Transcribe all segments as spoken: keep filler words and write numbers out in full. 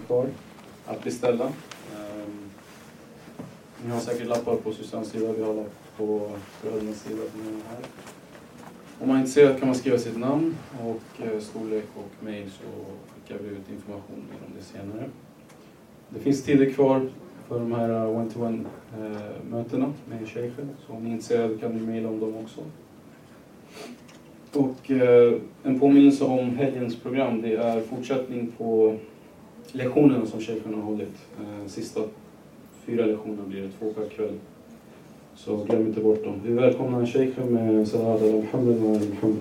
kvar att beställa. Um, ni har säkert lappar på Susans sida, vi har lapp på brödernas sida här. Om man är intresserad kan man skriva sitt namn och eh, storlek och mejl, så skickar vi ut information om det senare. Det finns tider kvar för de här one-to-one eh, mötena med sheikhen, så om ni är intresserade kan ni mejla om dem också. Och eh, en påminnelse om helgens program, det är fortsättning på lektionerna som sheikhen har hållit. Eh, sista fyra lektioner blir det, två per kväll. Så glöm inte bort dem. Vi välkomnar sheikhen med salawat al-Muhammad al-Muhammad.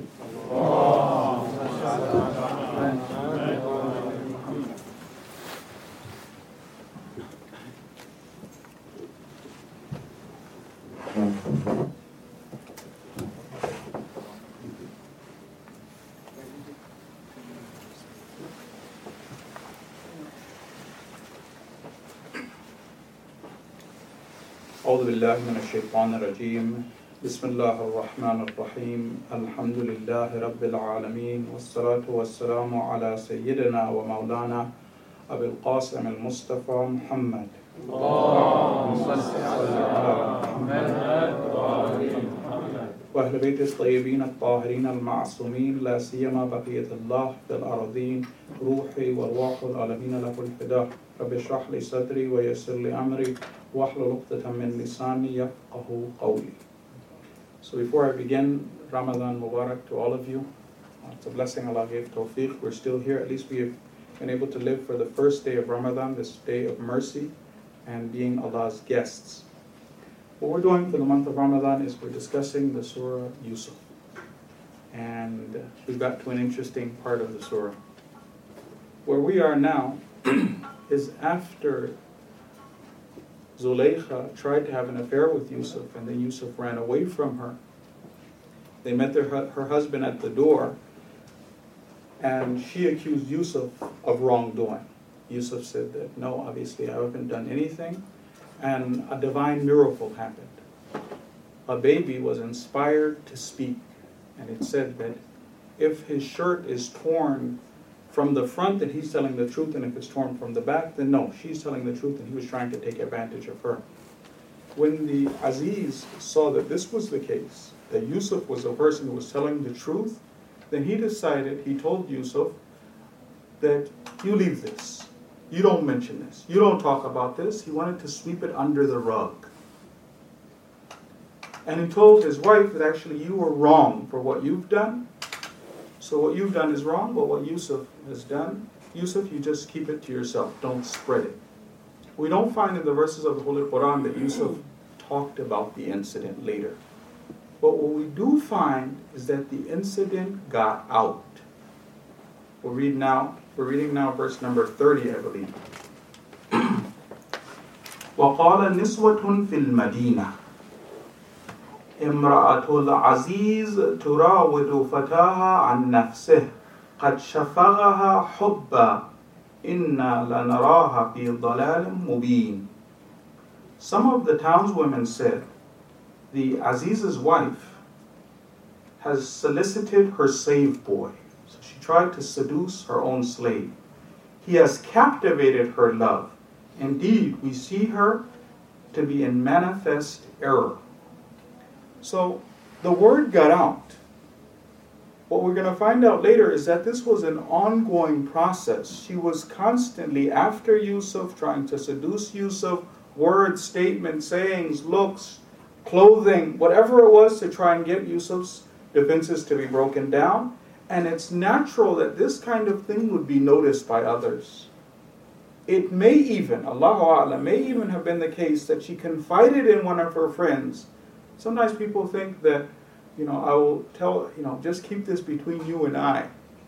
أعوذ بالله من الشيطان الرجيم بسم الله الرحمن الرحيم الحمد لله رب العالمين والصلاة والسلام على سيدنا ومولانا أبي القاسم المصطفى محمد اللهم صل على محمد وأهل بيت الطيبين الطاهرين المعصومين لا سيما بقية الله في الأرضين روحي والروح العالمين له الفداء رب اشرح لي صدري ويسر لي أمري واحلل عقدة من لساني يفقهوا قولي. So before I begin, Ramadan Mubarak to all of you. It's a blessing Allah gave tawfiq. We're still here. At least we have been able to live for the first day of Ramadan, this day of mercy, and being Allah's guests. What we're doing for the month of Ramadan is we're discussing the Surah Yusuf. And we've got to an interesting part of the Surah. Where we are now is after Zulaykha tried to have an affair with Yusuf, and then Yusuf ran away from her. They met their, her husband at the door, and she accused Yusuf of wrongdoing. Yusuf said that, no, obviously I haven't done anything, and a divine miracle happened. A baby was inspired to speak, and it said that if his shirt is torn from the front, then he's telling the truth, and if it's torn from the back, then no, she's telling the truth, and he was trying to take advantage of her. When the Aziz saw that this was the case, that Yusuf was the person who was telling the truth, then he decided, he told Yusuf that you leave this. You don't mention this. You don't talk about this. He wanted to sweep it under the rug. And he told his wife that actually you were wrong for what you've done. So what you've done is wrong, but what Yusuf has done, Yusuf, you just keep it to yourself. Don't spread it. We don't find in the verses of the Holy Quran that Yusuf talked about the incident later. But what we do find is that the incident got out. We'll read now, we're reading now verse number thirty, I believe. وَقَالَ نِسْوَةٌ فِي الْمَدِينَةِ امرأة العزيز تراود فتاها عن نفسه قد شفغها حبا إنا لنراها في ضلال مبين. Some of the townswomen said, the Aziz's wife has solicited her slave boy. So she tried to seduce her own slave. He has captivated her love. Indeed, we see her to be in manifest error. So the word got out. What we're going to find out later is that this was an ongoing process. She was constantly after Yusuf, trying to seduce Yusuf, words, statements, sayings, looks, clothing, whatever it was to try and get Yusuf's defenses to be broken down. And it's natural that this kind of thing would be noticed by others. It may even, Allahu A'lam, may even have been the case that she confided in one of her friends. Sometimes people think that, you know, I will tell, you know, just keep this between you and I.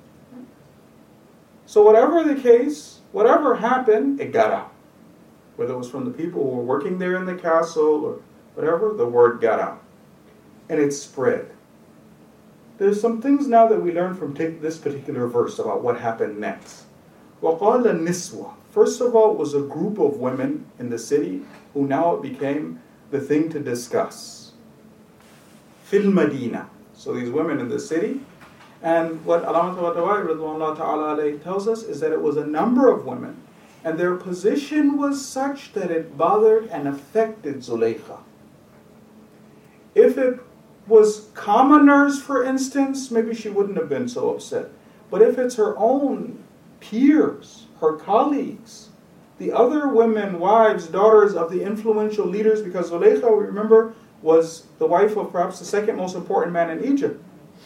So whatever the case, whatever happened, it got out. Whether it was from the people who were working there in the castle or whatever, the word got out. And it spread. There's some things now that we learn from take this particular verse about what happened next. وَقَالَ النِّسْوَةُ. First of all, it was a group of women in the city who now it became the thing to discuss. Fil Madina. So these women in the city. And what Allāmah Tabatabai tells us is that it was a number of women. And their position was such that it bothered and affected Zulaykha. If it was commoners, for instance, maybe she wouldn't have been so upset. But if it's her own peers, her colleagues, the other women, wives, daughters of the influential leaders, because Zulaykha, we remember, was the wife of perhaps the second most important man in Egypt.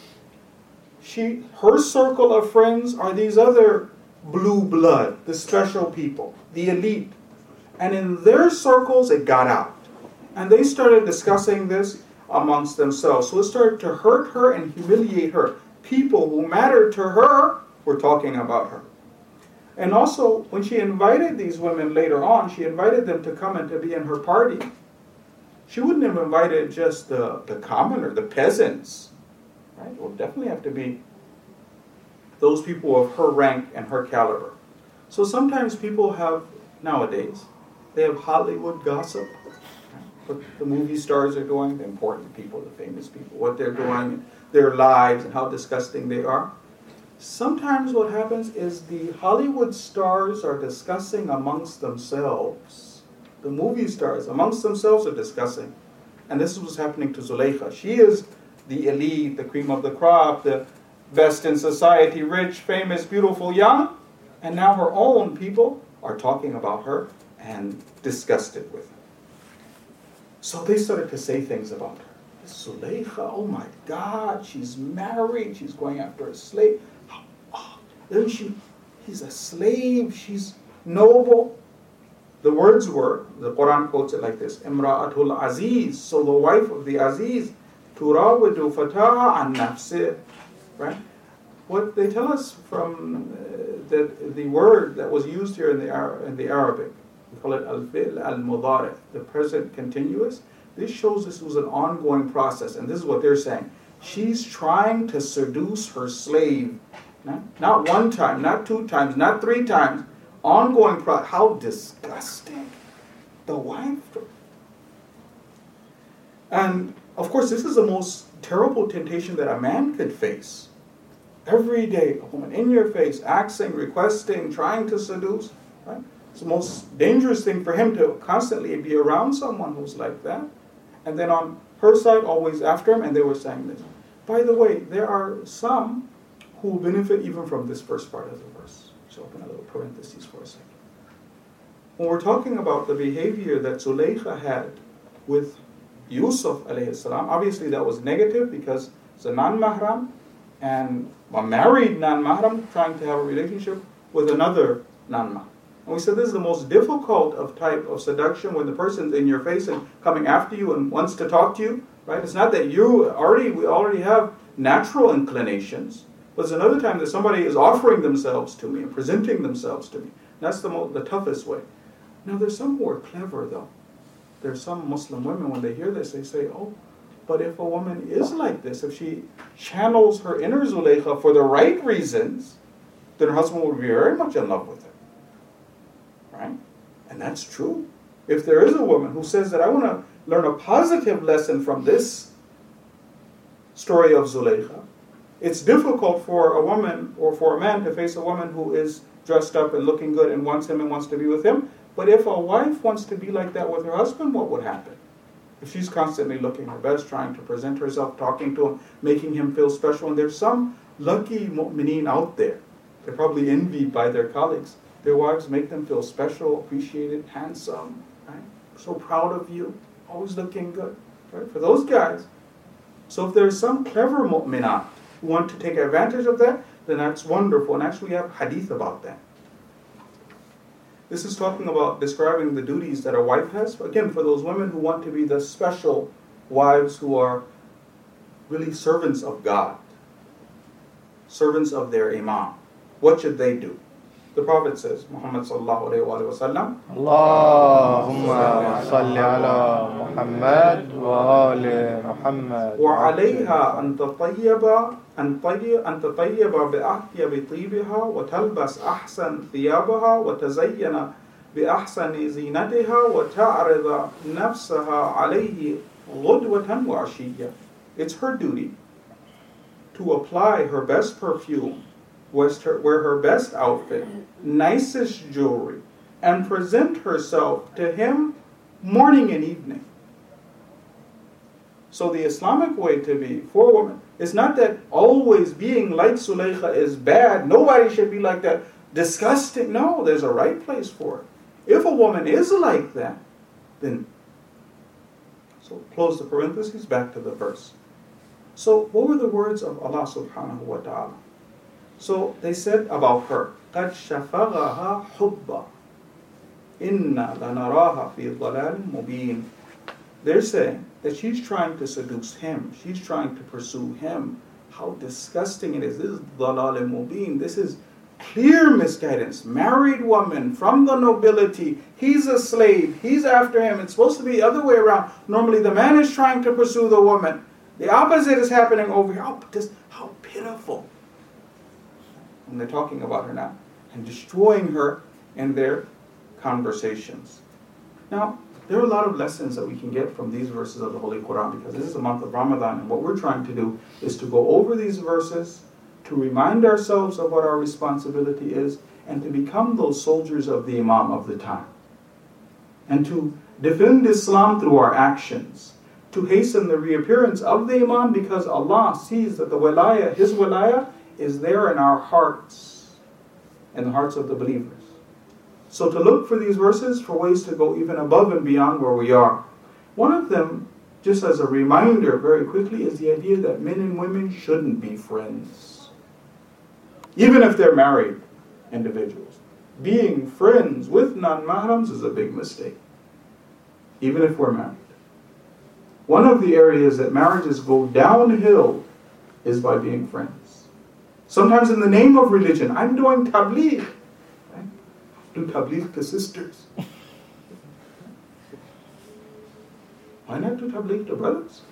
She, her circle of friends are these other blue blood, the special people, the elite. And in their circles, it got out. And they started discussing this amongst themselves. So it started to hurt her and humiliate her. People who mattered to her were talking about her. And also, when she invited these women later on, she invited them to come and to be in her party. She wouldn't have invited just the, the commoner, the peasants. Right? It would definitely have to be those people of her rank and her caliber. So sometimes people have, nowadays, they have Hollywood gossip. What the movie stars are doing, the important people, the famous people, what they're doing, their lives, and how disgusting they are. Sometimes what happens is the Hollywood stars are discussing amongst themselves. The movie stars amongst themselves are discussing. And this is what's happening to Zulaykha. She is the elite, the cream of the crop, the best in society, rich, famous, beautiful, young. And now her own people are talking about her and disgusted with her. So they started to say things about her. Zulaykha, oh my God, she's married, she's going after a slave. Oh, isn't she? He's a slave, she's noble. The words were, the Quran quotes it like this, Imra'atul Aziz, so the wife of the Aziz, turawidu fataha an nafsih. Right? What they tell us from uh, that the word that was used here in the Ar- in the Arabic, we call it al-fi'l al-mudari', the present continuous. This shows this was an ongoing process, and this is what they're saying. She's trying to seduce her slave, not, not one time, not two times, not three times. Ongoing process. How disgusting! The wife. And of course, this is the most terrible temptation that a man could face. Every day, a woman in your face, asking, requesting, trying to seduce. Right? It's the most dangerous thing for him to constantly be around someone who's like that. And then on her side, always after him, and they were saying this. By the way, there are some who benefit even from this first part of the verse. So open a little parentheses for a second. When we're talking about the behavior that Zulaykha had with Yusuf alayhi salam, obviously that was negative because it's a non-mahram and a married non-mahram trying to have a relationship with another non-mahram. And we said this is the most difficult of type of seduction when the person's in your face and coming after you and wants to talk to you, right? It's not that you already, we already have natural inclinations, but it's another time that somebody is offering themselves to me and presenting themselves to me. That's the most, the toughest way. Now there's some who are clever though. There's some Muslim women, when they hear this, they say, oh, but if a woman is like this, if she channels her inner Zulaykha for the right reasons, then her husband will be very much in love with her. Right? And that's true. If there is a woman who says that I want to learn a positive lesson from this story of Zulaykha, it's difficult for a woman or for a man to face a woman who is dressed up and looking good and wants him and wants to be with him. But if a wife wants to be like that with her husband, what would happen? If she's constantly looking her best, trying to present herself, talking to him, making him feel special, and there's some lucky mu'mineen out there, they're probably envied by their colleagues. Their wives make them feel special, appreciated, handsome, right? So proud of you, always looking good, right? For those guys. So if there's some clever mu'minat who want to take advantage of that, then that's wonderful. And actually we have hadith about that. This is talking about describing the duties that a wife has. Again, for those women who want to be the special wives who are really servants of God, servants of their imam. What should they do? The Prophet says, Muhammad sallallahu alayhi wa sallam, Allahumma salli ala Muhammad wa ali Muhammad. وعليها أن تطيب أن طيب أن تطيب بأطيب طيبها وتلبس أحسن ثيابها وتزين بأحسن زينتها وتعرض نفسها عليه غدوة وعشية. It's her duty to apply her best perfume, wear her best outfit, nicest jewelry, and present herself to him morning and evening. So the Islamic way to be for women is not that always being like Sulaykha is bad. Nobody should be like that. Disgusting. No, there's a right place for it. If a woman is like that, then, so close the parentheses, back to the verse. So what were the words of Allah subhanahu wa ta'ala? So they said about her, قَدْ شَفَغَهَا حُبًّا إِنَّا لَنَرَاهَا فِي ضَلَالٍ مُبِينٍ. They're saying that she's trying to seduce him. She's trying to pursue him. How disgusting it is. This is ضَلَالٍ مُبِينٍ. This is clear misguidance. Married woman from the nobility. He's a slave. He's after him. It's supposed to be the other way around. Normally the man is trying to pursue the woman. The opposite is happening over here. Oh, this, how pitiful. And they're talking about her now and destroying her in their conversations. Now, there are a lot of lessons that we can get from these verses of the Holy Quran, because this is the month of Ramadan, and what we're trying to do is to go over these verses, to remind ourselves of what our responsibility is, and to become those soldiers of the Imam of the time. And to defend Islam through our actions, to hasten the reappearance of the Imam, because Allah sees that the wilayah, His wilayah, is there in our hearts, in the hearts of the believers. So to look for these verses for ways to go even above and beyond where we are. One of them, just as a reminder very quickly, is the idea that men and women shouldn't be friends. Even if they're married individuals. Being friends with non-mahrams is a big mistake. Even if we're married. One of the areas that marriages go downhill is by being friends. Sometimes in the name of religion, I'm doing tabligh. Right? Do tabligh to sisters. Why not do tabligh to brothers?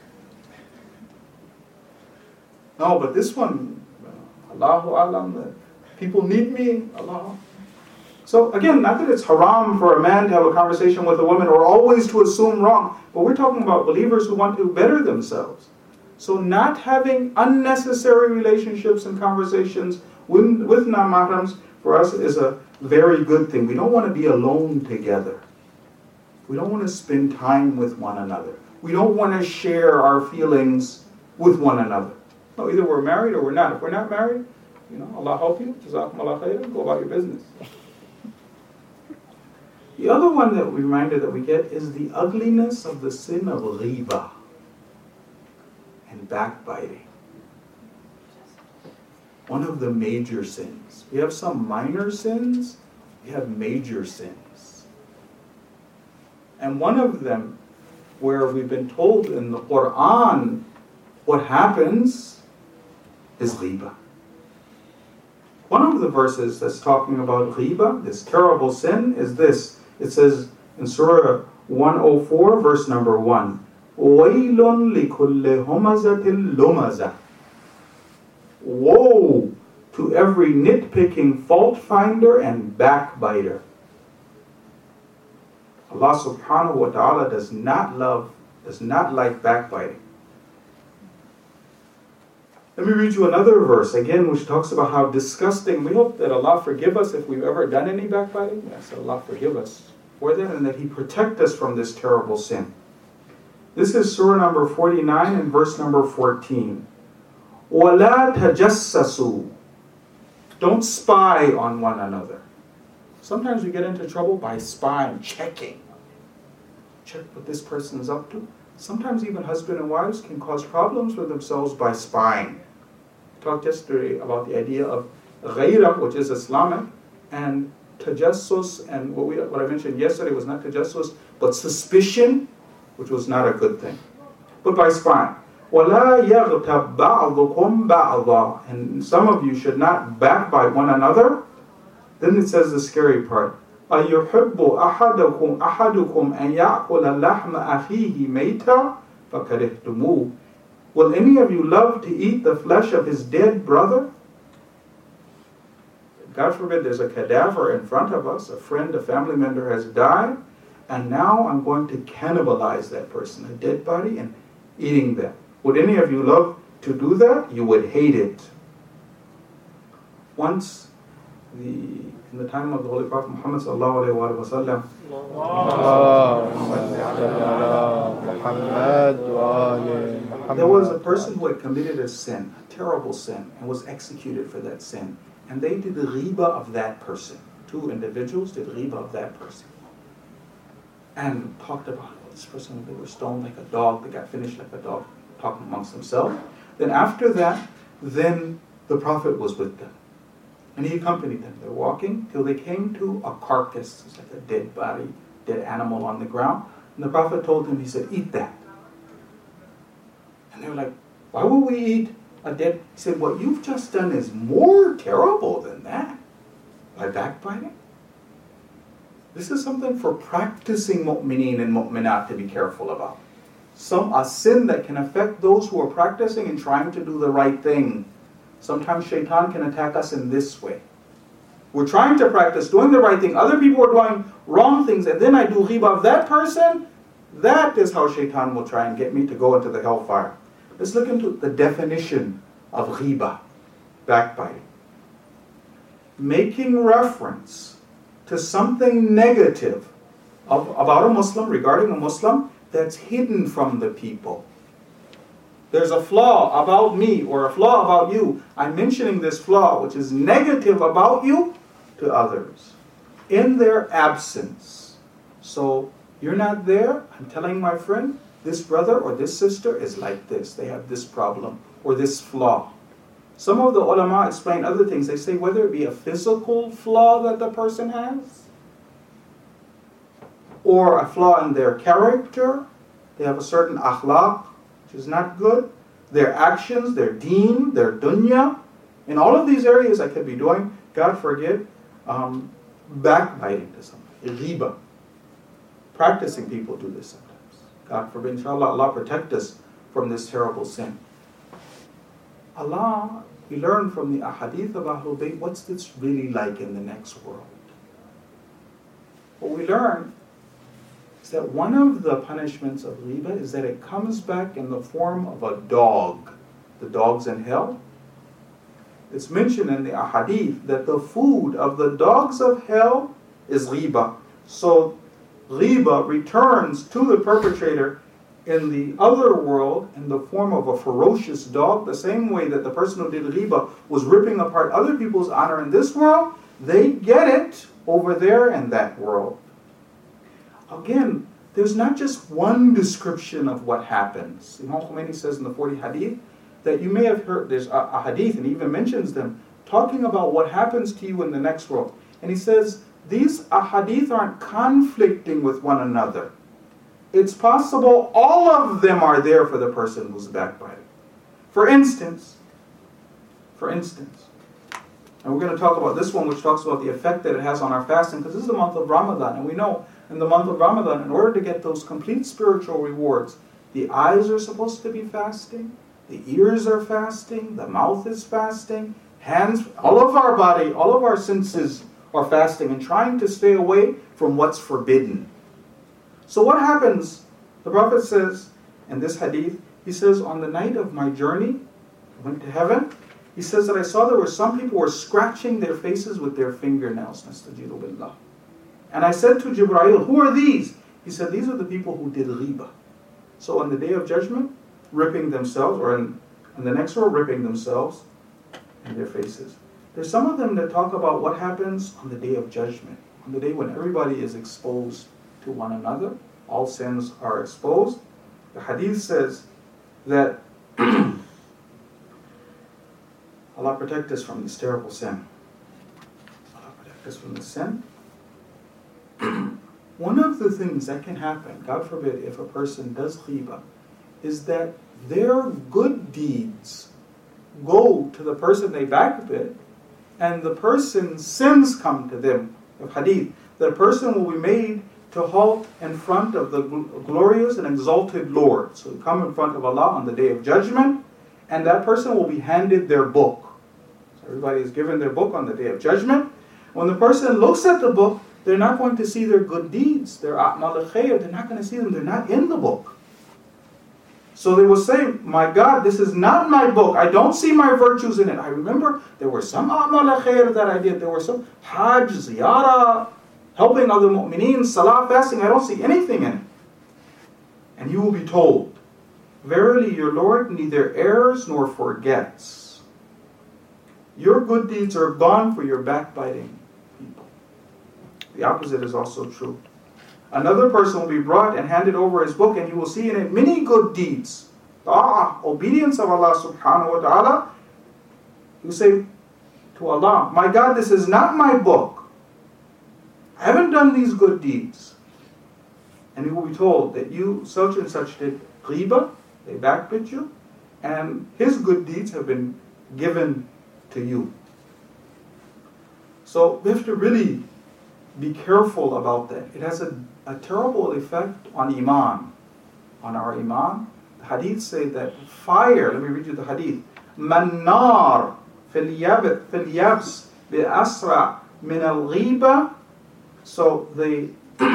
No, but this one, Allahu Alam, people need me, Allah. So again, not that it's haram for a man to have a conversation with a woman or always to assume wrong, but we're talking about believers who want to better themselves. So not having unnecessary relationships and conversations with, with non-mahrams for us is a very good thing. We don't want to be alone together. We don't want to spend time with one another. We don't want to share our feelings with one another. No, either we're married or we're not. If we're not married, you know, Allah help you, Jazakumullah khairan, go about your business. The other one that we reminder that we get is the ugliness of the sin of ghibah and backbiting. One of the major sins. We have some minor sins, we have major sins. And one of them, where we've been told in the Quran what happens, is ghibah. One of the verses that's talking about ghibah, this terrible sin, is this. It says in Surah one oh four, verse number one, وَيْلٌ لِكُلِّ هُمَزَةٍ لُمَزَةٍ. Woe to every nitpicking fault finder and backbiter. Allah subhanahu wa ta'ala does not love, does not like backbiting. Let me read you another verse, again, which talks about how disgusting. We hope that Allah forgive us if we've ever done any backbiting. Yes, Allah forgive us for that, and that He protect us from this terrible sin. This is Surah number forty-nine and verse number fourteen. وَلَا تَجَسَّسُوا. Don't spy on one another. Sometimes we get into trouble by spying, checking. Check what this person is up to. Sometimes even husband and wives can cause problems for themselves by spying. We talked yesterday about the idea of ghaira, which is Islamic, and tajassus, and what, we, what I mentioned yesterday was not tajassus, but suspicion, which was not a good thing. But by spying. وَلَا يَغْتَبْ بَعْضُكُمْ بَعْضًا. And some of you should not backbite one another. Then it says the scary part. أَيُحِبُّ أَحَدُكُمْ أَحَدُكُمْ أَنْ يَأْكُلَ لَحْمَ أَخِيهِ مَيْتًا فَكَرِهْتُمُوهُ. Will any of you love to eat the flesh of his dead brother? God forbid there's a cadaver in front of us, a friend, a family member has died, and now I'm going to cannibalize that person, a dead body, and eating them. Would any of you love to do that? You would hate it. Once the in the time of the Holy Prophet Muhammad sallallahu alaihi wasallam. There was a person who had committed a sin, a terrible sin, and was executed for that sin. And they did the riba of that person. Two individuals did riba of that person. And talked about this person, they were stoned like a dog, they got finished like a dog, talking amongst themselves. Then after that, then the Prophet was with them. And he accompanied them. They're walking till they came to a carcass. It's like a dead body, dead animal on the ground. And the Prophet told them, he said, eat that. And they were like, why would we eat a dead? He said, what you've just done is more terrible than that. By backbiting. This is something for practicing mu'mineen and mu'minat to be careful about. Some a sin that can affect those who are practicing and trying to do the right thing. Sometimes shaitan can attack us in this way. We're trying to practice doing the right thing. Other people are doing wrong things, and then I do riba of that person. That is how shaitan will try and get me to go into the hellfire. Let's look into the definition of riba, backbiting. Making reference to something negative of, about a Muslim, regarding a Muslim, that's hidden from the people. There's a flaw about me or a flaw about you. I'm mentioning this flaw, which is negative about you, to others in their absence. So you're not there. I'm telling my friend, this brother or this sister is like this. They have this problem or this flaw. Some of the ulama explain other things. They say whether it be a physical flaw that the person has or a flaw in their character. They have a certain akhlaq, which is not good. Their actions, their deen, their dunya. In all of these areas I could be doing, God forbid, um, backbiting to somebody, riba. Practicing people do this sometimes. God forbid, inshallah, Allah protect us from this terrible sin. Allah, we learn from the ahadith of Ahlul Bayt, what's this really like in the next world? What we learn is that one of the punishments of riba is that it comes back in the form of a dog. The dogs in hell. It's mentioned in the ahadith that the food of the dogs of hell is riba. So riba returns to the perpetrator in the other world in the form of a ferocious dog, the same way that the person who did riba was ripping apart other people's honor in this world, they get it over there in that world. Again, there's not just one description of what happens. Imam Khomeini says in the forty hadith that you may have heard, there's a, a hadith, and he even mentions them, talking about what happens to you in the next world. And he says, these ahadith aren't conflicting with one another. It's possible all of them are there for the person who's backbiting. For instance, for instance, and we're going to talk about this one, which talks about the effect that it has on our fasting, because this is the month of Ramadan, and we know in the month of Ramadan, in order to get those complete spiritual rewards, the eyes are supposed to be fasting, the ears are fasting, the mouth is fasting, hands, all of our body, all of our senses are fasting and trying to stay away from what's forbidden. So what happens? The Prophet says in this hadith, he says, on the night of my journey, I went to heaven, he says that I saw there were some people who were scratching their faces with their fingernails. Nastajidu billah. And I said to Jibreel, who are these? He said, these are the people who did riba. So on the day of judgment, ripping themselves, or in, in the next world, ripping themselves in their faces. There's some of them that talk about what happens on the day of judgment, on the day when everybody is exposed to one another, all sins are exposed. The hadith says that Allah protect us from this terrible sin. Allah protect us from this sin. One of the things that can happen, God forbid, if a person does ghiba, is that their good deeds go to the person they backbit, and the person's sins come to them. Of hadith, the person will be made to halt in front of the glorious and exalted Lord. So we come in front of Allah on the day of judgment, and that person will be handed their book. So everybody is given their book on the day of judgment. When the person looks at the book, they're not going to see their good deeds, their a'mal al-khayr, they're not going to see them, they're not in the book. So they will say, my God, this is not my book. I don't see my virtues in it. I remember there were some a'mal khair that I did. There were some hajj, ziyarah, helping other mu'mineen, salah, fasting. I don't see anything in it. And you will be told, verily your Lord neither errs nor forgets. Your good deeds are gone for your backbiting people. The opposite is also true. Another person will be brought and handed over his book, and you will see in it many good deeds. Ta'ah, obedience of Allah subhanahu wa ta'ala. You say to Allah, my God, this is not my book. I haven't done these good deeds. And you will be told that you such and such did ghiba, they backbit you, and his good deeds have been given to you. So we have to really be careful about that. It has a, a terrible effect on iman, on our iman. The hadiths say that fire, let me read you the hadith. Man nar fil yabs bi asra min al ghiba. So the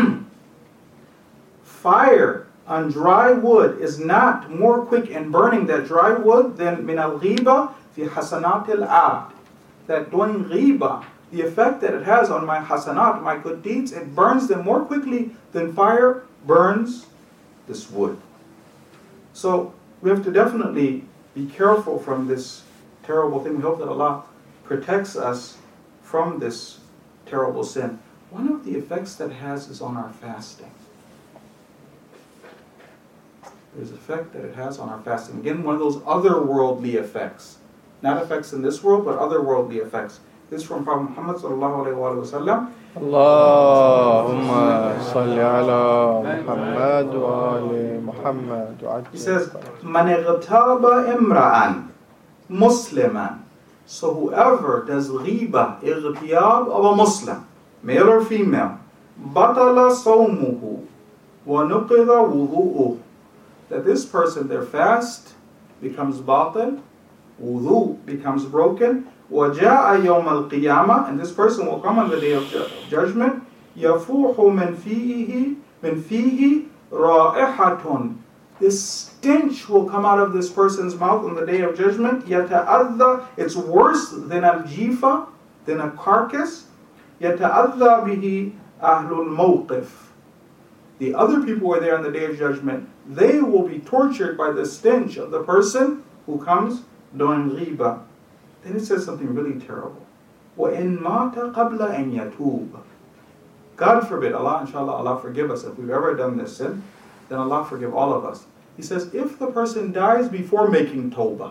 fire on dry wood is not more quick in burning that dry wood than min al ghiba fi hasanat al abd. That doing ghiba, the effect that it has on my hasanat, my good deeds, it burns them more quickly than fire burns this wood. So we have to definitely be careful from this terrible thing. We hope that Allah protects us from this terrible sin. One of the effects that it has is on our fasting. There's an effect that it has on our fasting. Again, one of those otherworldly effects. Not effects in this world, but otherworldly effects. This is from Prophet Muhammad sallallahu alayhi wa sallam. Allahumma salli ala Muhammad wa ali Muhammad. He says, Man ightaba imra'an musliman. So whoever does ghiba, ightiyab of a Muslim, male or female, batala sawmuhu wa nuqida wudu'uh. That this person, their fast becomes batil, wudu becomes broken, وَجَاءَ يَوْمَ الْقِيَامَةِ, and this person will come on the day of ju- judgment, يَفُوحُ مِنْ فِيهِ مِنْ فِيهِ رَائِحَةٌ. This stench will come out of this person's mouth on the day of judgment. يَتَأَذَّى, it's worse than al-jifa, than a carcass. يَتَأَذَّى بِهِ أَهْلُ الْمَوْقِفِ. The other people who are there on the day of judgment, they will be tortured by the stench of the person who comes doing ghiba. Then it says something really terrible. وَإِن مَاتَ قَبْلَ أَن يَتُوبَ. God forbid, Allah, inshallah, Allah forgive us if we've ever done this sin, then Allah forgive all of us. He says, if the person dies before making tawbah,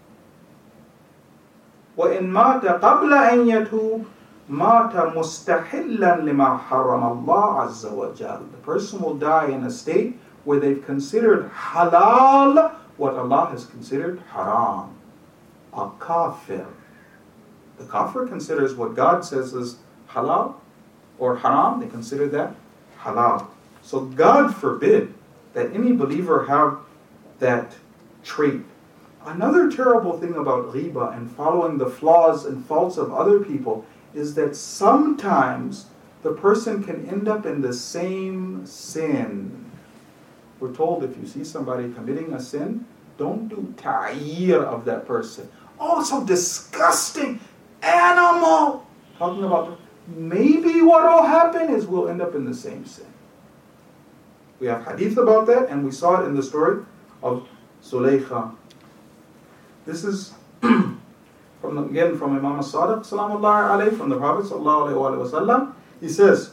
وَإِن مَاتَ قَبْلَ أَن يَتُوبَ مَاتَ مُسْتَحِلًّا لِمَا حَرَّمَ اللَّهُ عَزَّ وَجَلَّ. The person will die in a state where they've considered halal what Allah has considered haram. A kafir. The kafir considers what God says is halal or haram, they consider that halal. So God forbid that any believer have that trait. Another terrible thing about ghiba and following the flaws and faults of other people is that sometimes the person can end up in the same sin. We're told if you see somebody committing a sin, don't do ta'ir of that person. Oh, so disgusting, animal. Talking about, maybe what will happen is we'll end up in the same sin. We have hadith about that, and we saw it in the story of Zulaykha. This is, from the, again, from Imam as-Sadiq, salamullahi alayhi, from the Prophet sallallahu alayhi wa sallam. He says,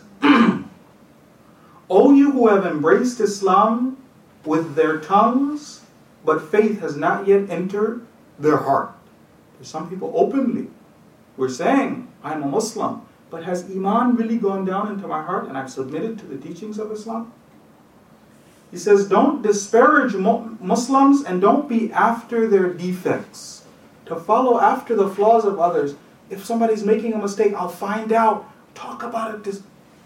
O you who have embraced Islam with their tongues, but faith has not yet entered their heart. There's some people openly, we're saying, I'm a Muslim, but has Iman really gone down into my heart and I've submitted to the teachings of Islam? He says, don't disparage Muslims and don't be after their defects. To follow after the flaws of others. If somebody's making a mistake, I'll find out. Talk about it. This.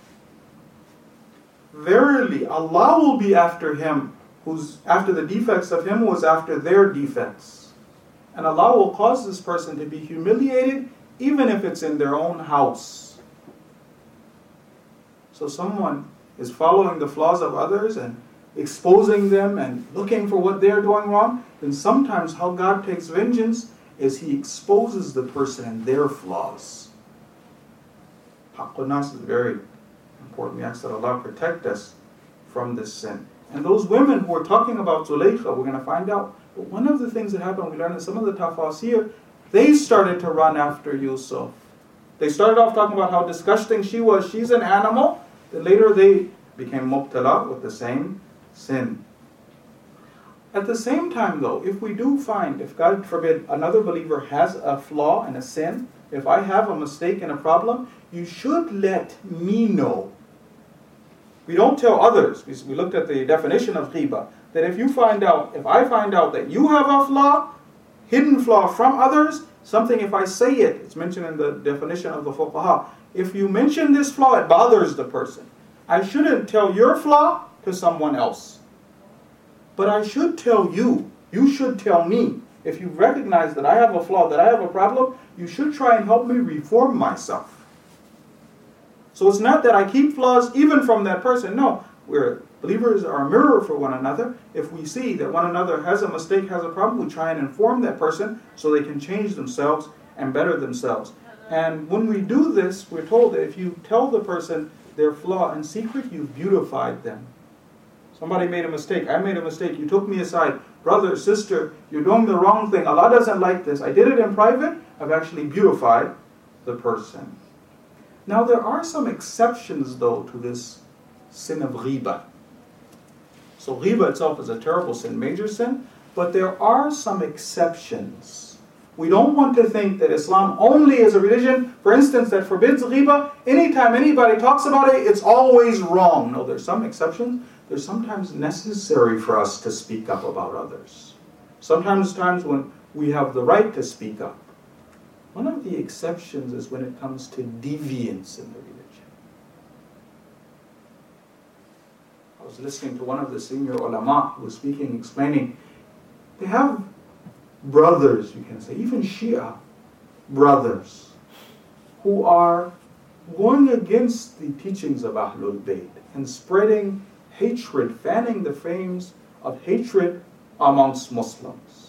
Verily, Allah will be after him, who's after the defects of him who was after their defects. And Allah will cause this person to be humiliated even if it's in their own house. So someone is following the flaws of others and exposing them and looking for what they're doing wrong, then sometimes how God takes vengeance is He exposes the person and their flaws. Haqqun nas is very important. We ask that Allah protect us from this sin. And those women who are talking about Zulaykha, we're going to find out. But one of the things that happened, we learned in some of the tafasir, they started to run after Yusuf. They started off talking about how disgusting she was. She's an animal. Then later they became mubtala with the same sin. At the same time though, if we do find, if God forbid, another believer has a flaw and a sin, if I have a mistake and a problem, you should let me know. We don't tell others. We looked at the definition of ghiba, that if you find out, if I find out that you have a flaw, hidden flaw from others, something if I say it, it's mentioned in the definition of the fuqaha, if you mention this flaw, it bothers the person. I shouldn't tell your flaw to someone else. But I should tell you. You should tell me. If you recognize that I have a flaw, that I have a problem, you should try and help me reform myself. So it's not that I keep flaws even from that person. No, we're believers are a mirror for one another. If we see that one another has a mistake, has a problem, we try and inform that person so they can change themselves and better themselves. And when we do this, we're told that if you tell the person their flaw in secret, you've beautified them. Somebody made a mistake. I made a mistake. You took me aside. Brother, sister, you're doing the wrong thing. Allah doesn't like this. I did it in private. I've actually beautified the person. Now there are some exceptions though to this sin of ghiba. So ghiba itself is a terrible sin, major sin, but there are some exceptions. We don't want to think that Islam only is a religion, for instance, that forbids ghiba. Anytime anybody talks about it, it's always wrong. No, there's some exceptions. There's sometimes necessary for us to speak up about others. Sometimes times when we have the right to speak up. One of the exceptions is when it comes to deviance in the religion. I was listening to one of the senior ulama who was speaking, explaining, they have brothers, you can say, even Shia brothers, who are going against the teachings of Ahlul Bayt and spreading hatred, fanning the flames of hatred amongst Muslims.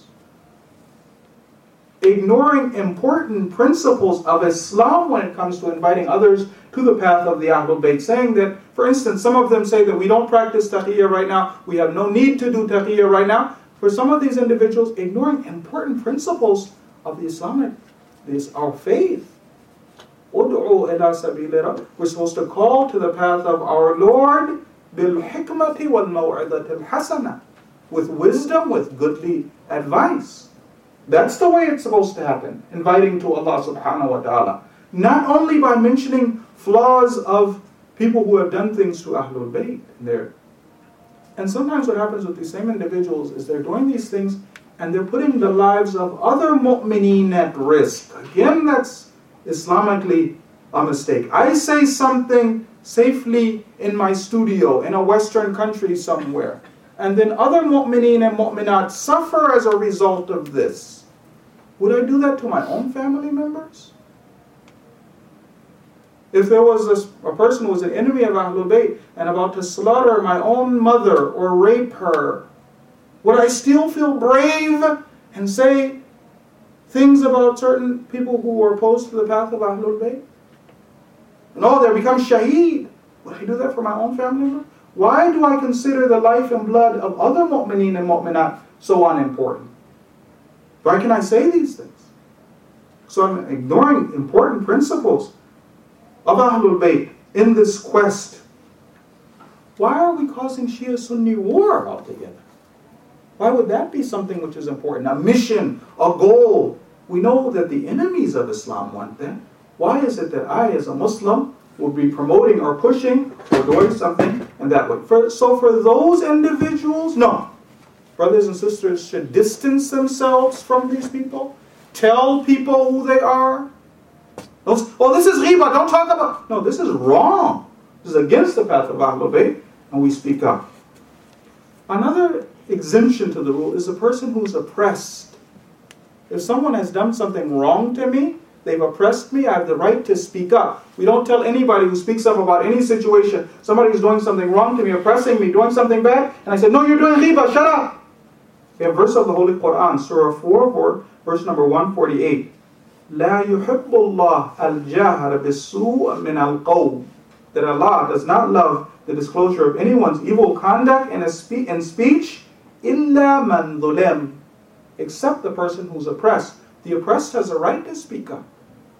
Ignoring important principles of Islam when it comes to inviting others to the path of the Ahlul Bayt, saying that, for instance, some of them say that we don't practice taqiyya right now, we have no need to do taqiyya right now. For some of these individuals, ignoring important principles of the Islamic, this our faith. Ud'u ila sabili rabb. We're supposed to call to the path of our Lord bil hikmati wal maw'idati al hasana, with wisdom, with goodly advice. That's the way it's supposed to happen, inviting to Allah subhanahu wa ta'ala. Not only by mentioning flaws of people who have done things to Ahlul Bayt. There. And sometimes what happens with these same individuals is they're doing these things and they're putting the lives of other mu'mineen at risk. Again, that's Islamically a mistake. I say something safely in my studio in a Western country somewhere, and then other mu'mineen and mu'minat suffer as a result of this. Would I do that to my own family members? If there was a, a person who was an enemy of Ahlul Bayt and about to slaughter my own mother or rape her, would I still feel brave and say things about certain people who were opposed to the path of Ahlul Bayt? No, they become shaheed. Would I do that for my own family member? Why do I consider the life and blood of other mu'mineen and mu'minat so unimportant? Why can I say these things? So I'm ignoring important principles of Ahlul Bayt in this quest. Why are we causing Shia-Sunni war altogether? Why would that be something which is important? A mission, a goal. We know that the enemies of Islam want that. Why is it that I, as a Muslim, will be promoting or pushing or doing something in that way? For, so for those individuals, no. Brothers and sisters should distance themselves from these people. Tell people who they are. Oh, this is ghiba, don't talk about... No, this is wrong. This is against the path of Ahlul Bayt, and we speak up. Another exemption to the rule is a person who's oppressed. If someone has done something wrong to me, they've oppressed me, I have the right to speak up. We don't tell anybody who speaks up about any situation, somebody who's doing something wrong to me, oppressing me, doing something bad, and I say, no, you're doing ghibah, shut up. We have a verse of the Holy Quran, Surah four, verse number one forty-eight. لا يحب الله الجاهر بالسوء من القول. That Allah does not love the disclosure of anyone's evil conduct in, a spe- in speech, إلا من ظلم, except the person who's oppressed. The oppressed has a right to speak up.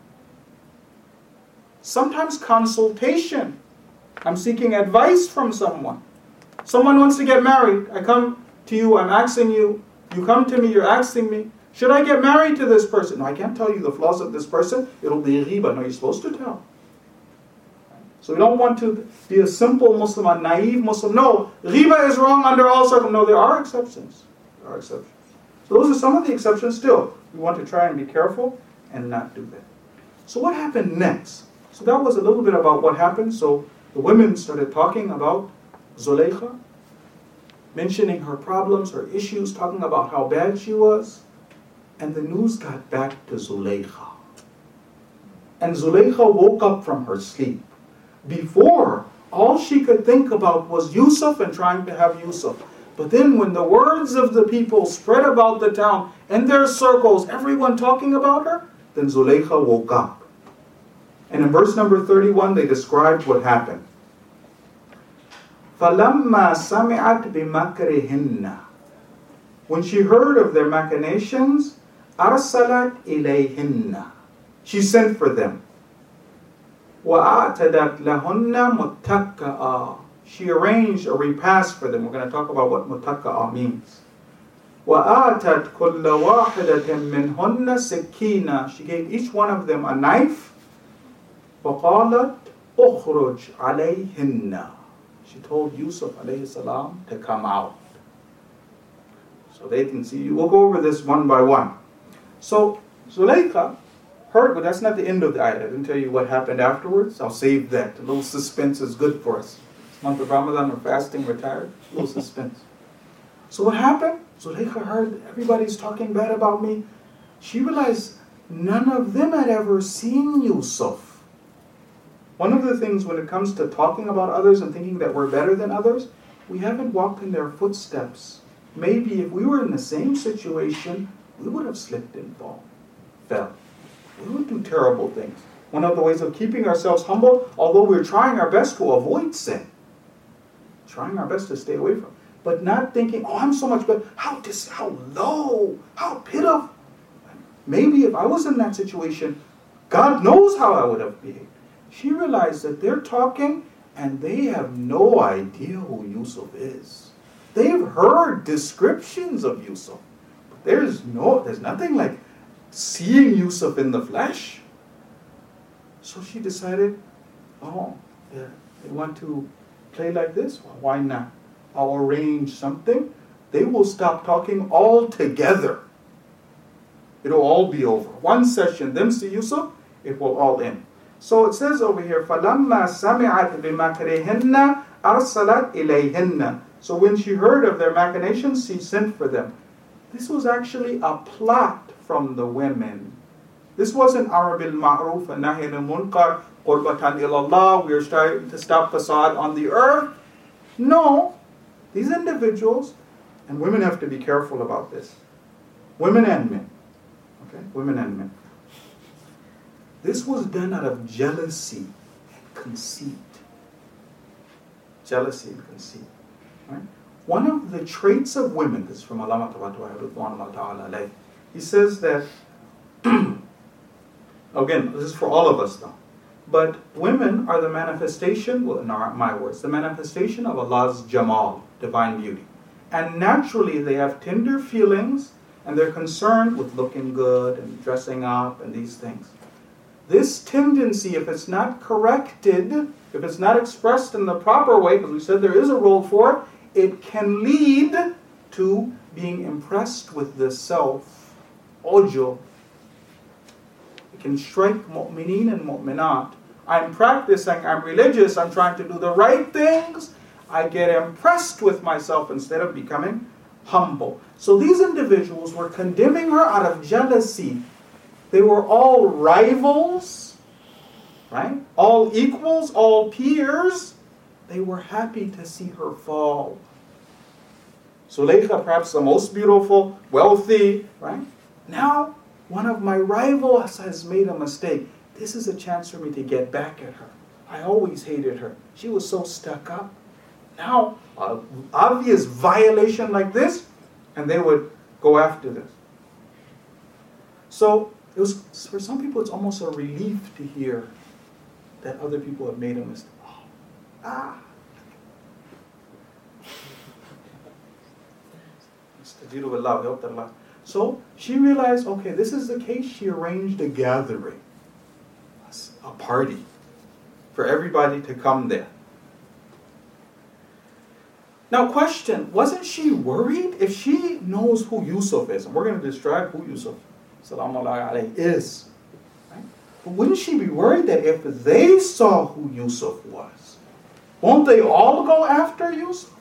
Sometimes consultation. I'm seeking advice from someone. Someone wants to get married. I come to you, I'm asking you. You come to me, you're asking me, should I get married to this person? No, I can't tell you the flaws of this person. It'll be ghibah. No, you're supposed to tell. So we don't want to be a simple Muslim, a naive Muslim. No, ghibah is wrong under all circumstances. No, there are exceptions. There are exceptions. So those are some of the exceptions still. We want to try and be careful and not do that. So what happened next? So that was a little bit about what happened. So the women started talking about Zulaykha, mentioning her problems, her issues, talking about how bad she was. And the news got back to Zulaykha. And Zulaykha woke up from her sleep. Before, all she could think about was Yusuf and trying to have Yusuf. But then when the words of the people spread about the town, in their circles, everyone talking about her, then Zulaykha woke up. And in verse number thirty-one, they described what happened. فَلَمَّا سَمِعَتْ بِمَكْرِهِنَّ. When she heard of their machinations, أَرْسَلَتْ إِلَيْهِنَّ. She sent for them. وَأَعْتَدَتْ لَهُنَّ مُتَّكَّأً. She arranged a repast for them. We're going to talk about what مُتَّكَّأً means. وَآتَتْ كُلَّ وَاحِدَةٍ مِّنْهُنَّ سِكِّينًا. She gave each one of them a knife. وَقَالَتْ أُخْرُجْ عَلَيْهِنَّ. She told Yusuf alayhi salam to come out. So they can see you. We'll go over this one by one. So Zulaykha heard, but that's not the end of the ayah. I didn't tell you what happened afterwards. I'll save that. A little suspense is good for us. It's month of Ramadan, we're fasting, we're tired. A little suspense. So what happened? Zulaykha heard everybody's talking bad about me. She realized none of them had ever seen Yusuf. One of the things when it comes to talking about others and thinking that we're better than others, we haven't walked in their footsteps. Maybe if we were in the same situation, we would have slipped and fall, fell. We would do terrible things. One of the ways of keeping ourselves humble, although we're trying our best to avoid sin, trying our best to stay away from it, but not thinking, oh, I'm so much better. How dis- how low, how pitiful. Maybe if I was in that situation, God knows how I would have behaved. She realized that they're talking and they have no idea who Yusuf is. They've heard descriptions of Yusuf. But there's no, there's nothing like seeing Yusuf in the flesh. So she decided, oh, yeah, they want to play like this? Well, why not? I'll arrange something. They will stop talking altogether. It'll all be over. One session, them see Yusuf, it will all end. So it says over here, فَلَمَّا سَمِعَتْ بِمَكْرِهِنَّ أَرْسَلَتْ إِلَيْهِنَّ. So when she heard of their machinations, she sent for them. This was actually a plot from the women. This wasn't Amr bil Ma'ruf and Nahy anil Munkar, Qurbatan ilallah, we're trying to stop fasad on the earth. No, these individuals, and women have to be careful about this. Women and men. Okay, women and men. This was done out of jealousy and conceit. Jealousy and conceit. Right? One of the traits of women, this is from Allama Tabata'i, he says that, again, this is for all of us though, but women are the manifestation, well, not my words, the manifestation of Allah's Jamal, divine beauty. And naturally they have tender feelings and they're concerned with looking good and dressing up and these things. This tendency, if it's not corrected, if it's not expressed in the proper way, because we said there is a role for it, it can lead to being impressed with the self, ojo. It can strike mu'mineen and mu'minat. I'm practicing, I'm religious, I'm trying to do the right things. I get impressed with myself instead of becoming humble. So these individuals were condemning her out of jealousy. they were all rivals, right? All equals, all peers. They were happy to see her fall. Zulaykha, perhaps the most beautiful, wealthy, right? Now, one of my rivals has made a mistake. This is a chance for me to get back at her. I always hated her. She was so stuck up. Now, an obvious violation like this, and they would go after this. So, it was, for some people, it's almost a relief to hear that other people have made a mistake. Ah. So she realized, okay, this is the case. She arranged a gathering, a party, for everybody to come there. Now question, wasn't she worried? If she knows who Yusuf is, and we're going to describe who Yusuf salamu alayhi is, right? But wouldn't she be worried that if they saw who Yusuf was, won't they all go after Yusuf?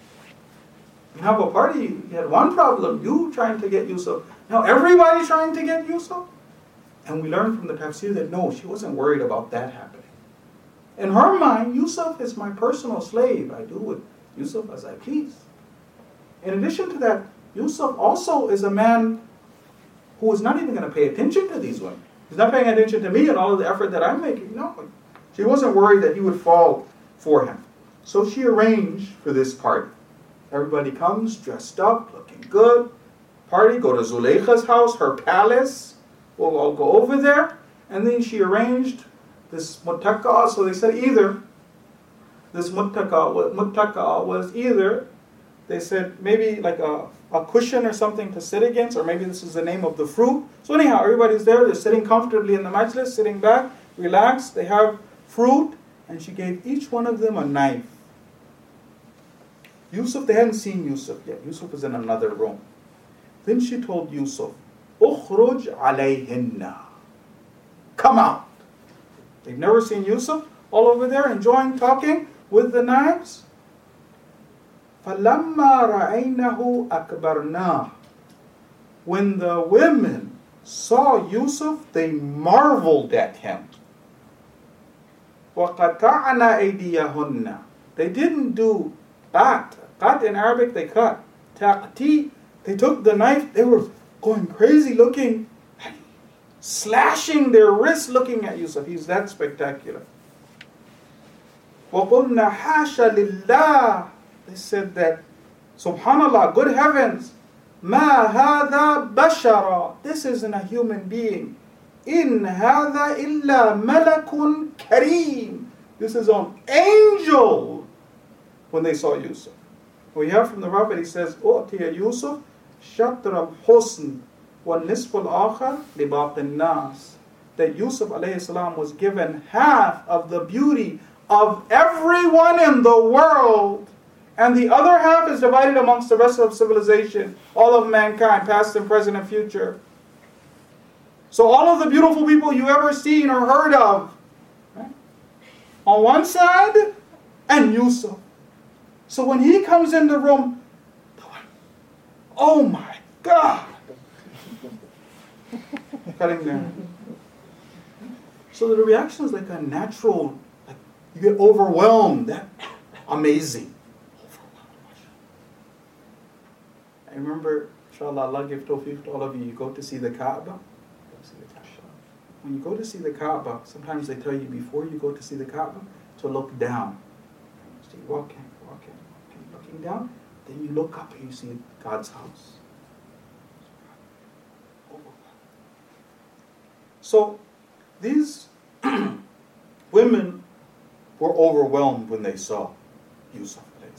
You have a party, you had one problem, you trying to get Yusuf. Now everybody trying to get Yusuf? And we learned from the tafsir that no, she wasn't worried about that happening. In her mind, Yusuf is my personal slave. I do with Yusuf as I please. In addition to that, Yusuf also is a man who is not even going to pay attention to these women. He's not paying attention to me and all of the effort that I'm making. No, she wasn't worried that he would fall for him. So she arranged for this party. Everybody comes dressed up, looking good. Party, go to Zulaykha's house, her palace. We'll all go over there. And then she arranged this muttaka. So they said either, this muttaka, muttaka was either, they said maybe like a, a cushion or something to sit against, or maybe this is the name of the fruit. So anyhow, everybody's there. They're sitting comfortably in the majlis, sitting back, relaxed. They have fruit. And she gave each one of them a knife. Yusuf, they hadn't seen Yusuf yet. Yusuf was in another room. Then she told Yusuf, "Ukhruj alayhinna." Come out. They've never seen Yusuf all over there enjoying talking with the knives. فَلَمَّا رَأَيْنَهُ أَكْبَرْنَاهُ. When the women saw Yusuf, they marveled at him. وَقَطَعْنَا أَيْدِيَهُنَّ. They didn't do qat. Qat in Arabic, they cut. Taqti, they took the knife, they were going crazy looking, slashing their wrists looking at Yusuf. He's that spectacular. وَقُلْنَا حَاشَ لِلَّهِ. They said that, subhanallah, good heavens, مَا هَذَا بَشَرًا. This isn't a human being. إِنْ هَذَا إِلَّا مَلَكٌ كَرِيمٌ. This is an angel. When they saw Yusuf, we hear from the Prophet, he says, أُعْتِيَ يُوسُف شَطْرَ الْحُسْنِ وَالنِّصْفُ الْآخَرِ لِبَاقِ النَّاسِ. That Yusuf alayhi salam was given half of the beauty of everyone in the world, and the other half is divided amongst the rest of civilization, all of mankind, past and present and future. So all of the beautiful people you ever seen or heard of, right? On one side, and Yusuf. So when he comes in the room, oh my God! Cutting there. So the reaction is like a natural, like you get overwhelmed. That amazing. I remember, inshallah, Allah give tawfiq to all of you. You go to see the Kaaba. When you go to see the Kaaba, sometimes they tell you before you go to see the Kaaba to look down. So you walk in. Looking down, then you look up and you see God's house. So these women were overwhelmed when they saw Yusuf.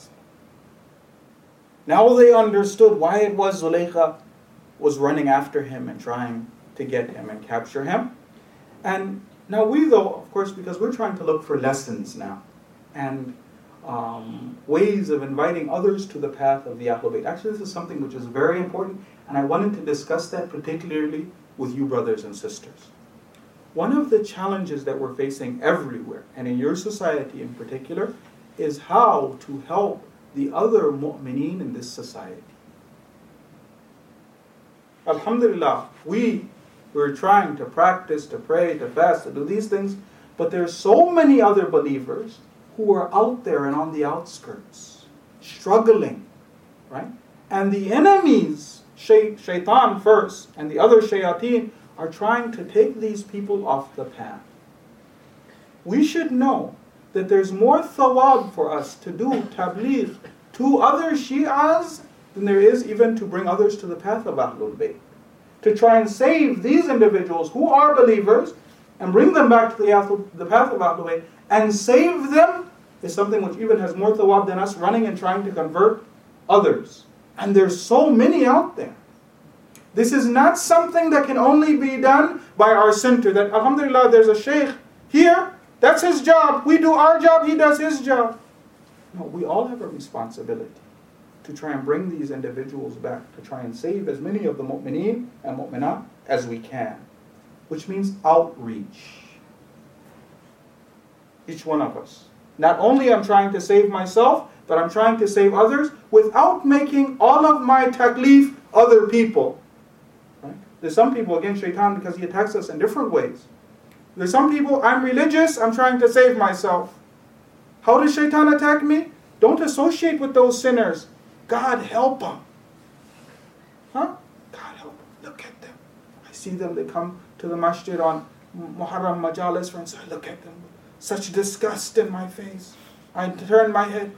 Now they understood why it was Zulaykha was running after him and trying to get him and capture him. And now we, though, of course, because we're trying to look for lessons now and Um, ways of inviting others to the path of the Ahlul Bayt. Actually, this is something which is very important, and I wanted to discuss that particularly with you brothers and sisters. One of the challenges that we're facing everywhere, and in your society in particular, is how to help the other mu'mineen in this society. Alhamdulillah, we We're trying to practice, to pray, to fast, to do these things. But there's so many other believers who are out there and on the outskirts, struggling, right? And the enemies, shay- shaitan first, and the other shayateen, are trying to take these people off the path. We should know that there's more thawab for us to do tabligh to other Shi'as than there is even to bring others to the path of Ahlul Bayt. To try and save these individuals who are believers and bring them back to the path of, the path of Ahlul Bayt and save them is something which even has more thawab than us running and trying to convert others. And there's so many out there. This is not something that can only be done by our center. That alhamdulillah there's a shaykh here, that's his job. We do our job, he does his job. No, we all have a responsibility to try and bring these individuals back, to try and save as many of the mu'mineen and mu'minat as we can. Which means outreach. Each one of us. Not only I'm trying to save myself, but I'm trying to save others without making all of my taklif other people. Right? There's some people, again, shaitan, because he attacks us in different ways. There's some people, I'm religious, I'm trying to save myself. How does shaitan attack me? Don't associate with those sinners. God help them. Huh? God help them. Look at them. I see them, they come to the masjid on Muharram Majalis, friends. I look at them. Such disgust in my face. I turn my head.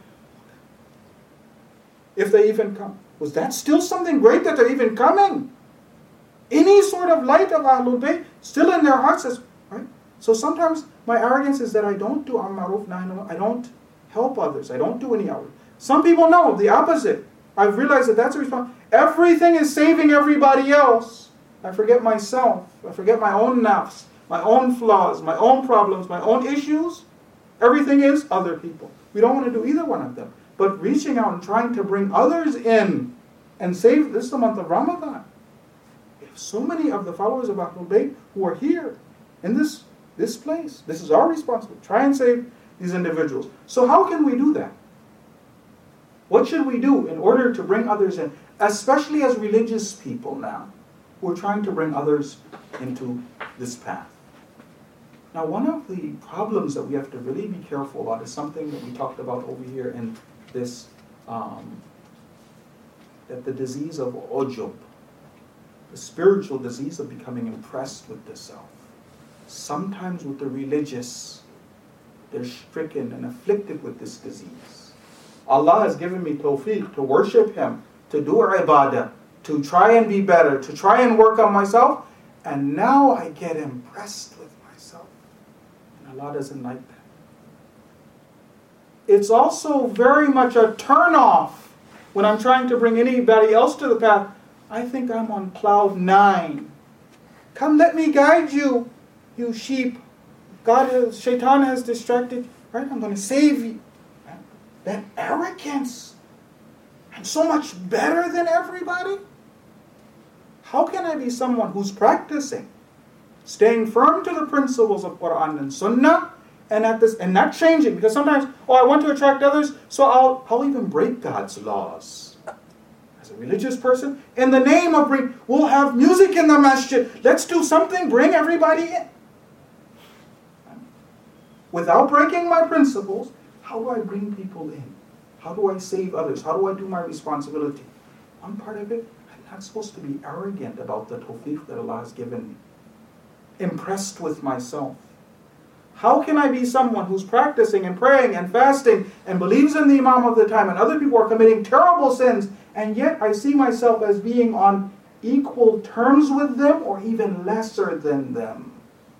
If they even come. Was that still something great that they're even coming? Any sort of light of Ahlul Bayt still in their hearts. Is, right? So sometimes my arrogance is that I don't do Amr Ma'ruf Nahy Anil Munkar. I don't help others. I don't do any outreach. Some people know the opposite. I've realized that that's a response. Everything is saving everybody else. I forget myself. I forget my own nafs, my own flaws, my own problems, my own issues. Everything is other people. We don't want to do either one of them. But reaching out and trying to bring others in and save, this is the month of Ramadan. We have so many of the followers of Ahlul Bayt who are here in this, this place. This is our responsibility. Try and save these individuals. So how can we do that? What should we do in order to bring others in? Especially as religious people now, who are trying to bring others into this path. Now, one of the problems that we have to really be careful about is something that we talked about over here in this, um, that the disease of ujub, the spiritual disease of becoming impressed with the self. Sometimes with the religious, they're stricken and afflicted with this disease. Allah has given me tawfiq to worship Him, to do ibadah, to try and be better, to try and work on myself, and now I get impressed with myself. And Allah doesn't like that. It's also very much a turn-off when I'm trying to bring anybody else to the path. I think I'm on cloud nine. Come, let me guide you, you sheep. God has, shaitan has distracted you. Right? I'm going to save you. That arrogance. I'm so much better than everybody. How can I be someone who's practicing, staying firm to the principles of Quran and Sunnah, and at this and not changing? Because sometimes, oh, I want to attract others, so I'll I'll even break God's laws. As a religious person, in the name of bring, we'll have music in the masjid. Let's do something, bring everybody in. Without breaking my principles, how do I bring people in? How do I save others? How do I do my responsibility? One part of it, I'm not supposed to be arrogant about the tawfiq that Allah has given me. Impressed with myself. How can I be someone who's practicing and praying and fasting and believes in the Imam of the time and other people are committing terrible sins, and yet I see myself as being on equal terms with them or even lesser than them?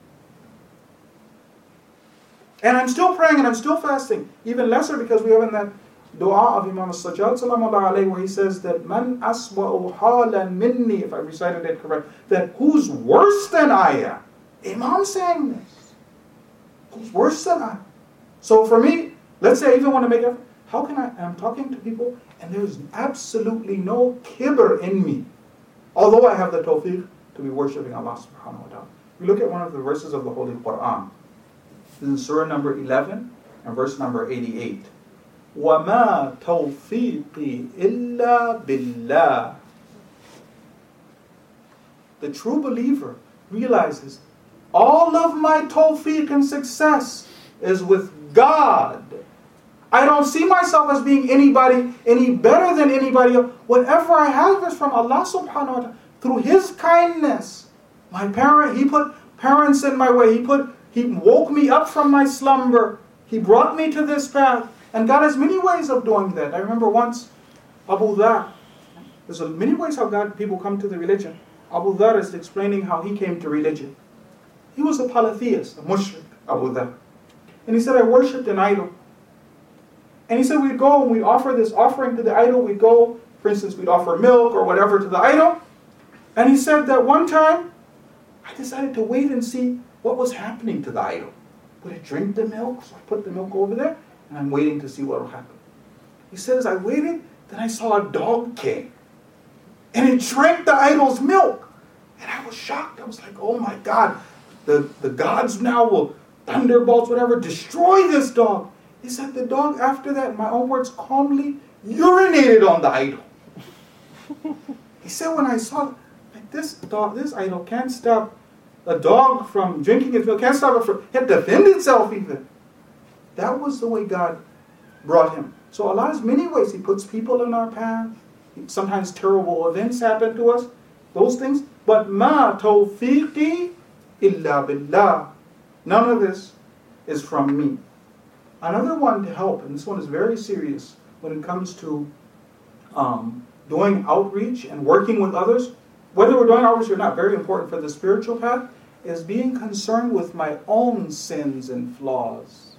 And I'm still praying and I'm still fasting, even lesser because we have in that dua of Imam As-Sajjad sallallahu alayhi where he says that man aswa'u halan minni, if I recited it correct, that who's worse than I am? Imam saying this. Who's worse than I am? So for me, let's say I even want to make effort. How can I, I'm talking to people and there's absolutely no kibr in me. Although I have the tawfiq to be worshipping Allah subhanahu wa ta'ala. We look at one of the verses of the Holy Quran. This is Surah number eleven and verse number eighty-eight. وَمَا تَوْفِيقِي إِلَّا بِاللَّهِ. The true believer realizes all of my tawfiq and success is with God. I don't see myself as being anybody, any better than anybody else. Whatever I have is from Allah subhanahu wa ta'ala. Through His kindness. My parent, He put parents in my way. He put, He woke me up from my slumber. He brought me to this path. And God has many ways of doing that. I remember once, Abu Dhar. There's many ways how God, people come to the religion. Abu Dhar is explaining how he came to religion. He was a polytheist, a mushrik, Abu Dhar. And he said, I worshipped an idol. And he said we'd go and we'd offer this offering to the idol. We'd go, for instance, we'd offer milk or whatever to the idol. And he said that one time, I decided to wait and see what was happening to the idol. Would it drink the milk? So I put the milk over there, and I'm waiting to see what will happen. He said, as I waited, then I saw a dog came. And it drank the idol's milk. And I was shocked. I was like, oh my God, the, the gods now will, thunderbolts, whatever, destroy this dog. He said the dog, after that, in my own words, calmly urinated on the idol. He said when I saw, like this dog, this idol can't stop a dog from drinking its milk, can't stop it from, it had to defend itself even. That was the way God brought him. So Allah has many ways. He puts people in our path. Sometimes terrible events happen to us. Those things. But ma tawfiqi illa billah. None of this is from me. Another one to help, and this one is very serious when it comes to um, doing outreach and working with others. Whether we're doing outreach or not, very important for the spiritual path, is being concerned with my own sins and flaws.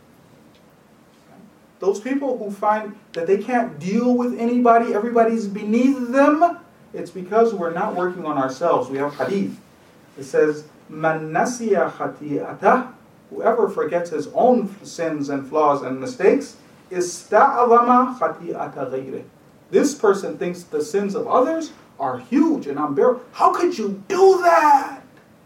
Those people who find that they can't deal with anybody, everybody's beneath them, it's because we're not working on ourselves. We have hadith. It says, Man nasiya khati'atah, whoever forgets his own sins and flaws and mistakes, ista'adhama khati'ata ghayrih. This person thinks the sins of others are huge and unbearable. How could you do that?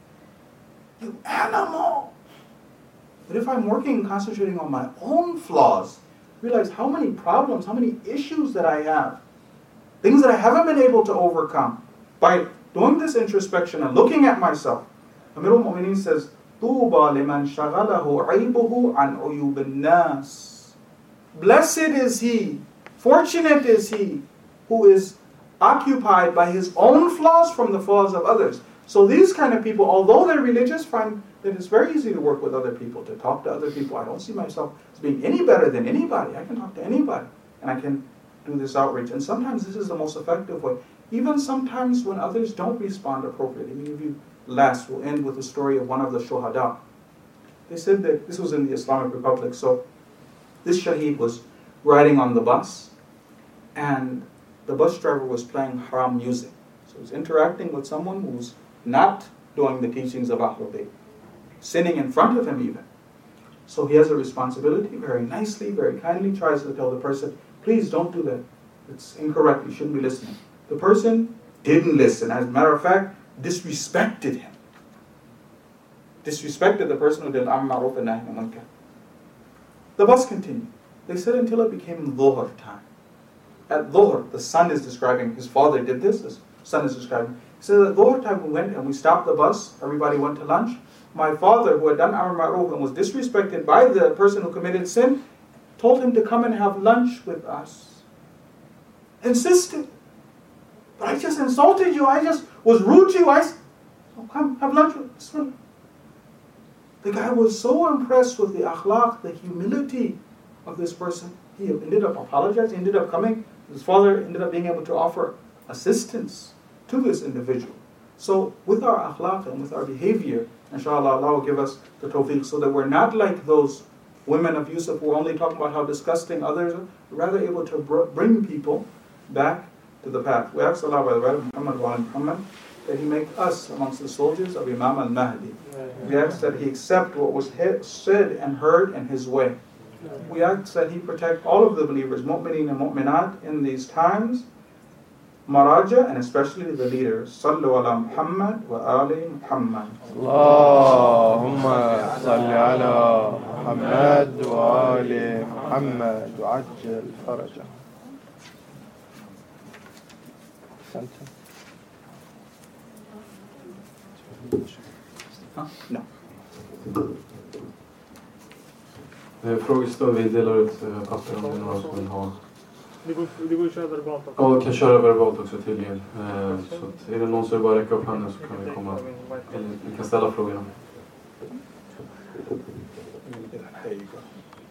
You animal. But if I'm working and concentrating on my own flaws, realize how many problems, how many issues that I have, things that I haven't been able to overcome. By doing this introspection and looking at myself, Amir al-Mu'mineen says, طُوبَى لِمَنْ شَغَلَهُ عَيْبُهُ عَنْ عُيُوبِ النَّاسِ. Blessed is he, fortunate is he, who is occupied by his own flaws from the flaws of others. So these kind of people, although they're religious, find that it's very easy to work with other people, to talk to other people. I don't see myself as being any better than anybody. I can talk to anybody, and I can do this outreach. And sometimes this is the most effective way. Even sometimes when others don't respond appropriately. Let me give you last, we'll end with the story of one of the shuhada. They said that this was in the Islamic Republic. So this shaheed was riding on the bus, and the bus driver was playing haram music. So he was interacting with someone who was not doing the teachings of Ahlul Bayt, sinning in front of him even. So he has a responsibility, very nicely, very kindly tries to tell the person, please don't do that. It's incorrect, you shouldn't be listening. The person didn't listen. As a matter of fact, disrespected him. Disrespected the person who did Amr Ma'ruf and Nahy Anil Munkar. The bus continued. They said until it became Dhuhr time. At Dhuhr, the son is describing, his father did this, his son is describing. He said at Dhuhr time we went and we stopped the bus, everybody went to lunch. My father, who had done Amr Ma'ruf and was disrespected by the person who committed sin, told him to come and have lunch with us. Insisted. But I just insulted you, I just was rude to you, I said, oh, come, have lunch with us. The guy was so impressed with the akhlaq, the humility of this person. He ended up apologizing, ended up coming. His father ended up being able to offer assistance to this individual. So with our akhlaq and with our behavior, inshallah, Allah will give us the tawfiq so that we're not like those women of Yusuf who are only talking about how disgusting others are, rather able to br- bring people back to the path. We ask Allah by the right of Muhammad wa Muhammad that He make us amongst the soldiers of Imam al-Mahdi. We ask that He accept what was he- said and heard in His way. We ask that He protect all of the believers, mu'mineen and mu'minat, in these times, Maraja, and especially the leaders. Sallu ala Muhammad wa ali Muhammad. Allahumma salli ala Muhammad wa ali Muhammad wa ajjal faraja. Santa. Huh? No. Eh, Frågestund, vi delar ut eh, papper om det är några som vill ha. Det går, det går att köra verbalt också. Ja, vi kan köra verbalt också till er. Eh, så att är det någon som vill bara räcka upp handen så kan vi komma. Eller vi kan ställa frågorna. There you go.